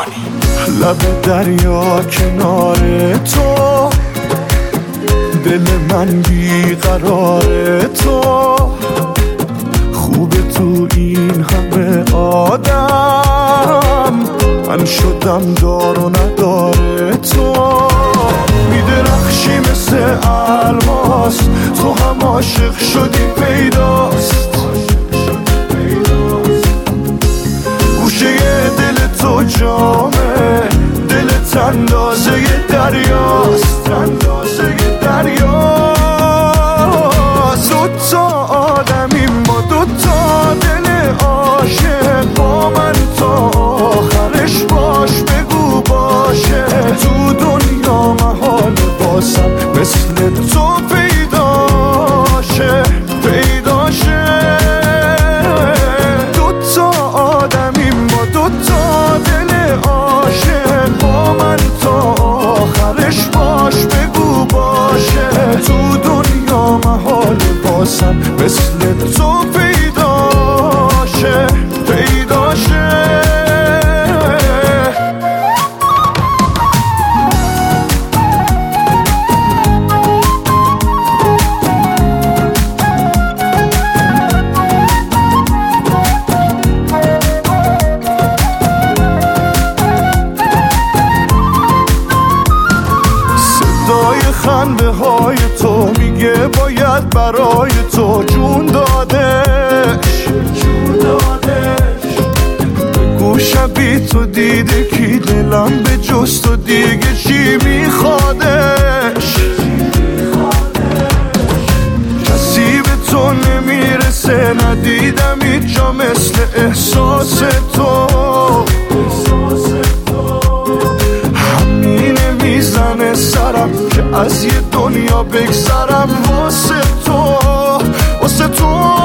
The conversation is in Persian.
لب دریا کنار تو، دل من بیقرار تو، خوبه تو این همه آدم، من شدم دار و نداره تو. میدرخشی مثل الماس، تو هم عاشق شدی پیداست، گوشه دل تو جامه، دلت اندازه دریاست، اندازه دریاست. دوتا آدمیم ما، دوتا دل عاشق، با من تا آخرش باش، بگو باشه. تو دنیا محال باسم مثل تو پیداشه، پیداشه. دوتا آدمیم ما، دوتا دل عاشق، با من تا آخرش باش، بگو باشه. تو دنیا محال باسم مثل تو پیداشه، پیداشه. خنده های تو میگه باید برای تو جون دادش، جون دادش. بگو شبی تو دیده کی دلم به جز تو دیگه چی میخوادش، کسی به تو نمیرسه، ندیدم هیچ جا مثل احساس تو. همینه میزنه سرم که از یه دنیا بگذرم واسه تو، واسه تو.